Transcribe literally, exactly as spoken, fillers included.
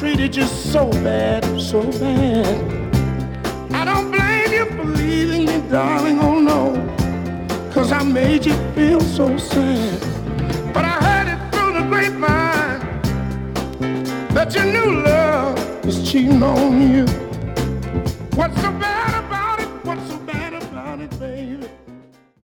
treated you so bad, so bad. I don't blame you for leaving me, darling, oh no, 'cause I made you feel so sad. But I heard it through the grapevine that your new love is cheating on you. What's so bad?